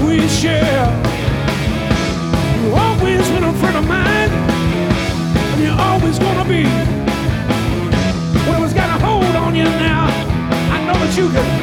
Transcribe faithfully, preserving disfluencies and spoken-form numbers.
we share. You've always been a friend of mine, and you're always gonna be. Whatever's got a hold on you now, I know that you can